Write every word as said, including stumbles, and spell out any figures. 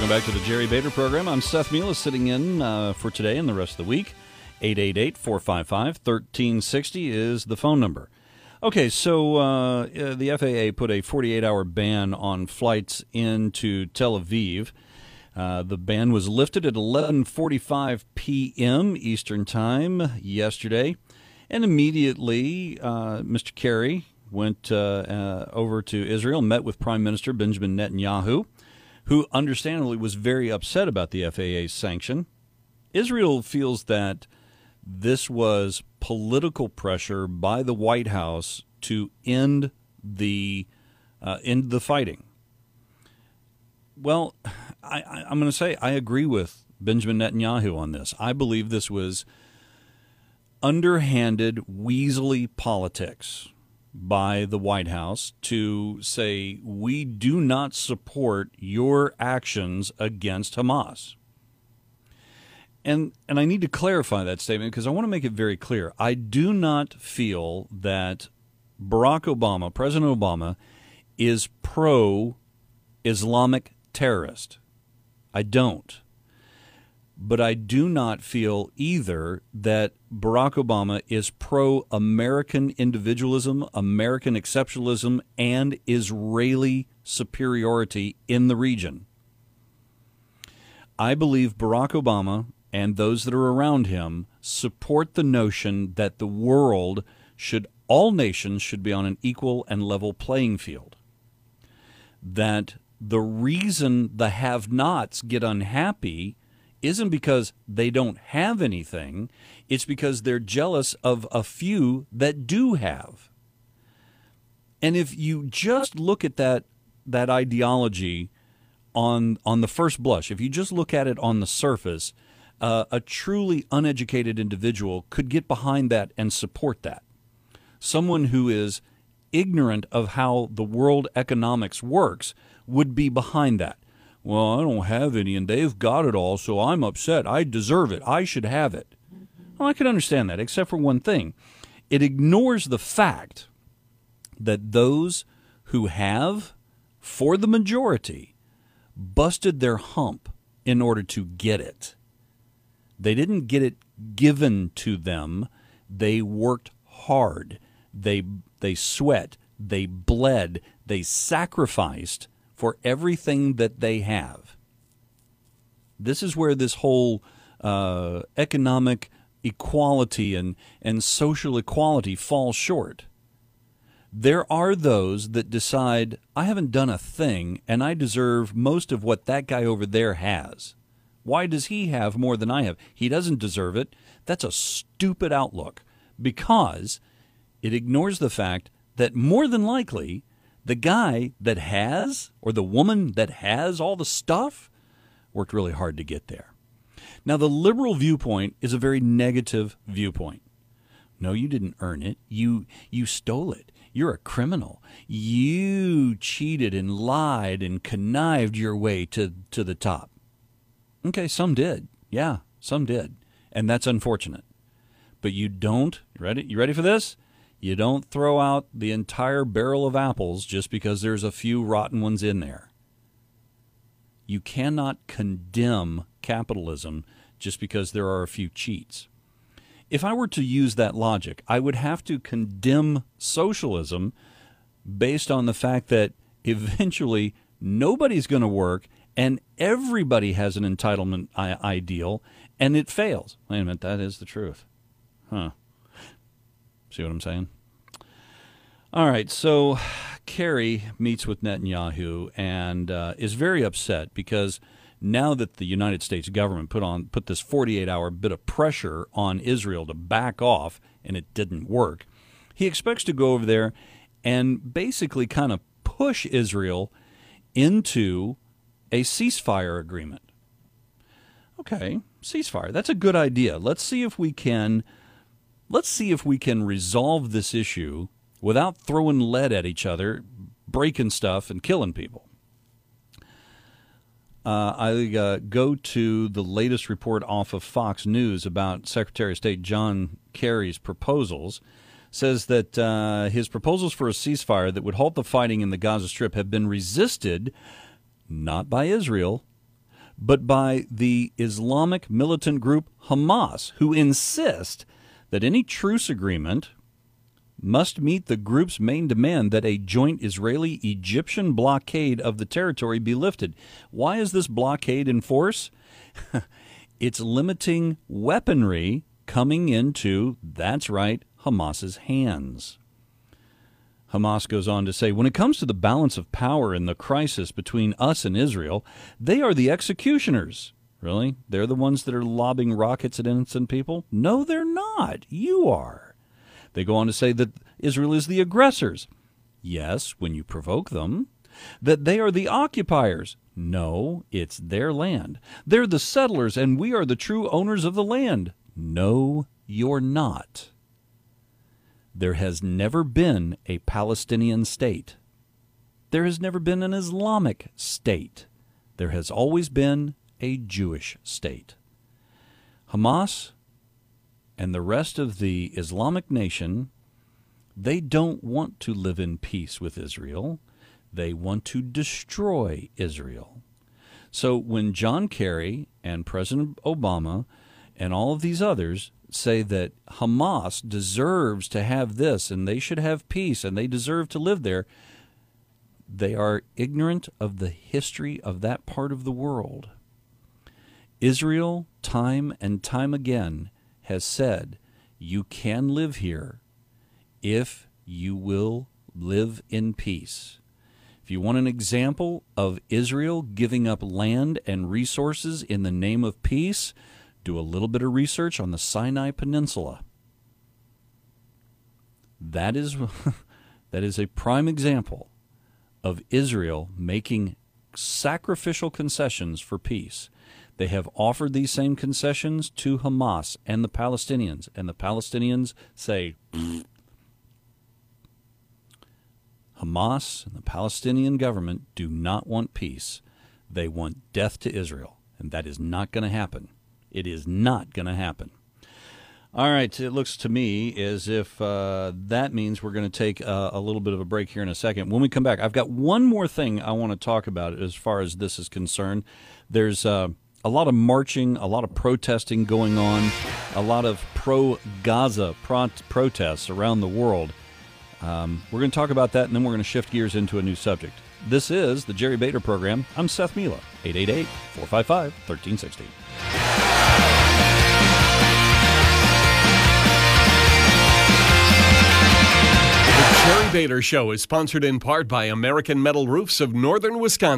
Welcome back to the Jerry Bader Program. I'm Seth Mila, sitting in uh, for today and the rest of the week. eight eight eight, four five five, one three six zero is the phone number. Okay, so uh, the F A A put a forty-eight hour ban on flights into Tel Aviv. Uh, the ban was lifted at eleven forty-five p.m. Eastern Time yesterday, and immediately uh, Mister Kerry went uh, uh, over to Israel, met with Prime Minister Benjamin Netanyahu, who understandably was very upset about the F A A's sanction. Israel feels that this was political pressure by the White House to end the uh, end the fighting. Well, I, I, I'm going to say I agree with Benjamin Netanyahu on this. I believe this was underhanded, weaselly politics by the White House to say, we do not support your actions against Hamas. And and I need to clarify that statement because I want to make it very clear. I do not feel that Barack Obama, President Obama, is pro-Islamic terrorist. I don't. But I do not feel either that Barack Obama is pro-American individualism, American exceptionalism, and Israeli superiority in the region. I believe Barack Obama and those that are around him support the notion that the world should, all nations should be on an equal and level playing field. That the reason the have-nots get unhappy isn't because they don't have anything, it's because they're jealous of a few that do have. And if you just look at that that ideology on on the first blush, if you just look at it on the surface, uh, a truly uneducated individual could get behind that and support that. Someone who is ignorant of how the world economics works would be behind that. Well, I don't have any, and they've got it all, so I'm upset. I deserve it. I should have it. Well, I can understand that, except for one thing. It ignores the fact that those who have, for the majority, busted their hump in order to get it. They didn't get it given to them. They worked hard. They they sweat. They bled. They sacrificed for everything that they have. This is where this whole uh, economic equality and, and social equality falls short. There are those that decide, I haven't done a thing, and I deserve most of what that guy over there has. Why does he have more than I have? He doesn't deserve it. That's a stupid outlook because it ignores the fact that more than likely the guy that has, or the woman that has all the stuff, worked really hard to get there. Now, the liberal viewpoint is a very negative viewpoint. No, you didn't earn it. You you stole it. You're a criminal. You cheated and lied and connived your way to, to the top. Okay, some did. Yeah, some did. And that's unfortunate. But you don't, you ready? You ready for this? You don't throw out the entire barrel of apples just because there's a few rotten ones in there. You cannot condemn capitalism just because there are a few cheats. If I were to use that logic, I would have to condemn socialism based on the fact that eventually nobody's going to work and everybody has an entitlement I- ideal and it fails. Wait a minute, that is the truth. Huh. See what I'm saying? All right, so Kerry meets with Netanyahu and uh, is very upset because now that the United States government put on put this forty-eight hour bit of pressure on Israel to back off, and it didn't work, he expects to go over there and basically kind of push Israel into a ceasefire agreement. Okay, ceasefire. That's a good idea. Let's see if we can let's see if we can resolve this issue without throwing lead at each other, breaking stuff, and killing people. Uh, I uh, go to the latest report off of Fox News about Secretary of State John Kerry's proposals. Says that uh, his proposals for a ceasefire that would halt the fighting in the Gaza Strip have been resisted not by Israel, but by the Islamic militant group Hamas, who insist that any truce agreement must meet the group's main demand that a joint Israeli-Egyptian blockade of the territory be lifted. Why is this blockade in force? It's limiting weaponry coming into, that's right, Hamas's hands. Hamas goes on to say, when it comes to the balance of power in the crisis between us and Israel, they are the executioners. Really? They're the ones that are lobbing rockets at innocent people? No, they're not. You are. They go on to say that Israel is the aggressors. Yes, when you provoke them. That they are the occupiers. No, it's their land. They're the settlers, and we are the true owners of the land. No, you're not. There has never been a Palestinian state. There has never been an Islamic state. There has always been a Jewish state. Hamas and the rest of the Islamic nation, they don't want to live in peace with Israel. They want to destroy Israel. So when John Kerry and President Obama and all of these others say that Hamas deserves to have this and they should have peace and they deserve to live there, they are ignorant of the history of that part of the world. Israel, time and time again, has said, you can live here if you will live in peace. If you want an example of Israel giving up land and resources in the name of peace, do a little bit of research on the Sinai Peninsula. That is, that is a prime example of Israel making sacrificial concessions for peace. They have offered these same concessions to Hamas and the Palestinians, and the Palestinians say, Hamas and the Palestinian government do not want peace. They want death to Israel, and that is not going to happen. It is not going to happen. All right, it looks to me as if uh, that means we're going to take uh, a little bit of a break here in a second. When we come back, I've got one more thing I want to talk about as far as this is concerned. There's uh, a lot of marching, a lot of protesting going on, a lot of pro-Gaza pro- protests around the world. Um, we're going to talk about that, and then we're going to shift gears into a new subject. This is the Jerry Bader Program. I'm Seth Mila, eight eight eight, four five five, one three six zero. The Jerry Bader Show is sponsored in part by American Metal Roofs of Northern Wisconsin.